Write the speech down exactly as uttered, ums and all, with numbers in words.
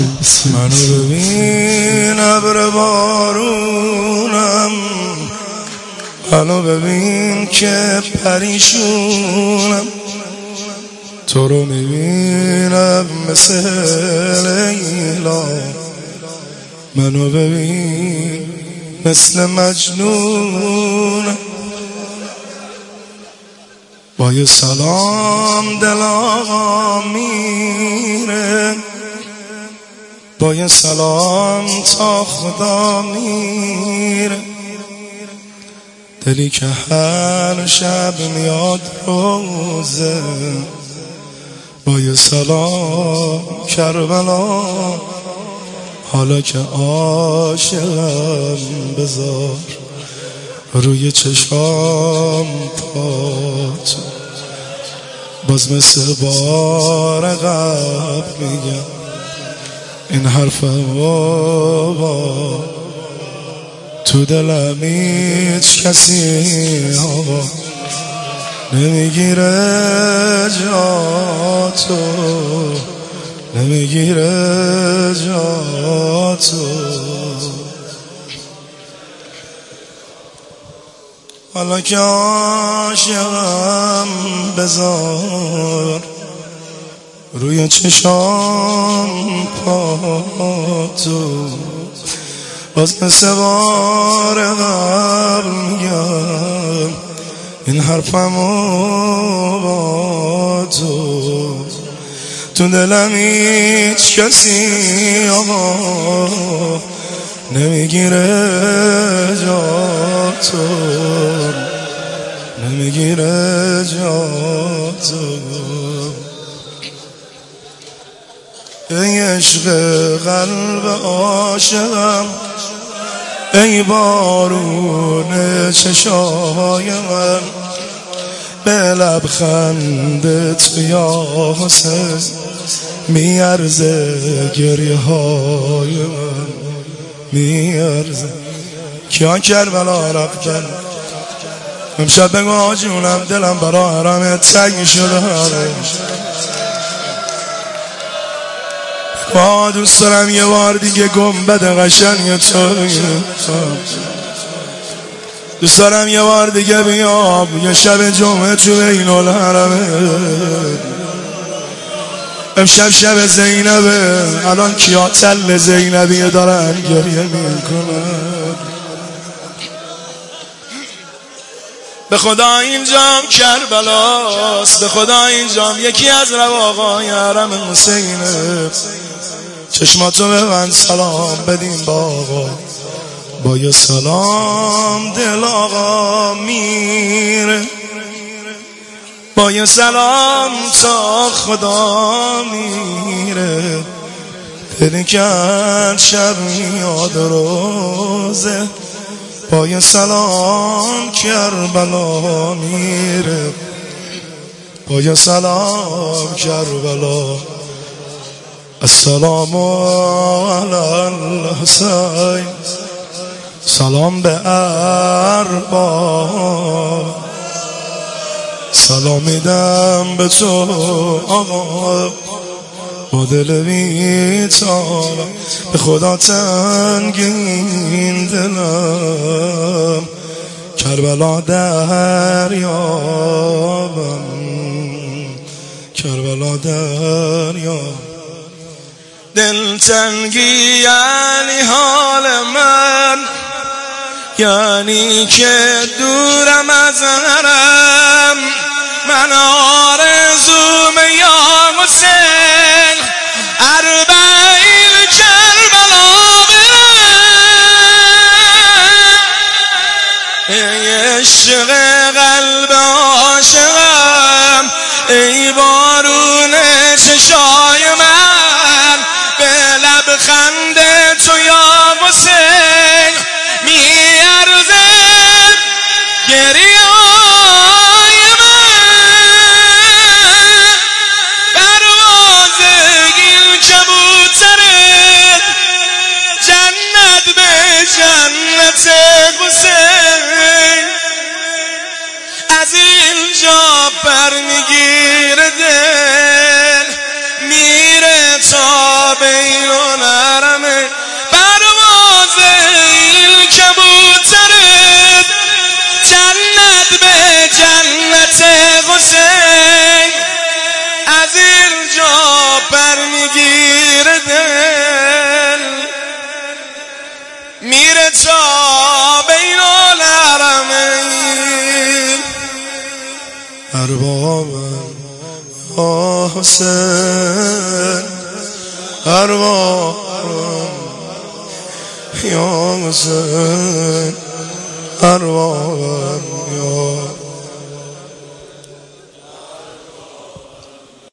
منو ببین ابر بارونم، منو ببین که پریشونم، تو رو میبینم مثل لیلا، منو ببین مثل مجنونم. با یه سلام دل آقا میره، با یه سلام تا خدا میره، دلی که هر شب میاد روزه، با یه سلام کربلا، حالا که عاشقم بذار روی چشام پات، باز مثل بار قبل میگم این حرفم با تو دلم هیچ کسی آقا نمیگیره جاتو، نمیگیره جاتو. حالا که عاشقم بذار روی چشام پاتو، باز مثل بار قبل میگم این حرفمو با تو، تو دلم هیچ کسی آقا نمیگیره جاتو، نمیگیره جاتو. ای عشق قلب عاشقم، ای بارون چشای من، به لبخند تو یا حسین میارزه گریه های من، میارزه. کیا کربلا رفتن امشب بگو آجونم دلم برا حرم تنگ شده، با دوست دارم یه بار دیگه گنبد قشنگ تو، دوست دارم یه بار دیگه بیام یه شب جمعه تو بین الحرمه. امشب شب زینبه، الان کیا تل زینبیه دارن گریه میکنن. به خدا اینجام کربلاست، به خدا اینجام یکی از رواقای حرم حسینه. چشماتو ببند سلام بدیم با آقا، با یه سلام دل آقا میره، با یه سلام تا خدا میره، دلی که هر شب میاد روزه، با یه سلام کربلا میره، با یه سلام کربلا. السلام علی الحسین، سلام به ارباب، سلام میدم به تو آقا، با دل بی‌تاب به خدا تنگین دلم، کربلا دریابم، کربلا دریابم. دل تنگی یعنی حال من، یعنی که دورم از حرم، من آرزوم یا حسین اربعین کربلا برم. ای عشق قلب عاشقم، ای بارون چشای من، به لبخند تو یا حسین میارزه گریه های من. پرواز گیل کبوترت جنت به جنت حسین، از اینجا پر میگیره دل میره تا بین تا بین الحرمین ارباب حسین ارباب یا حسین ارباب یا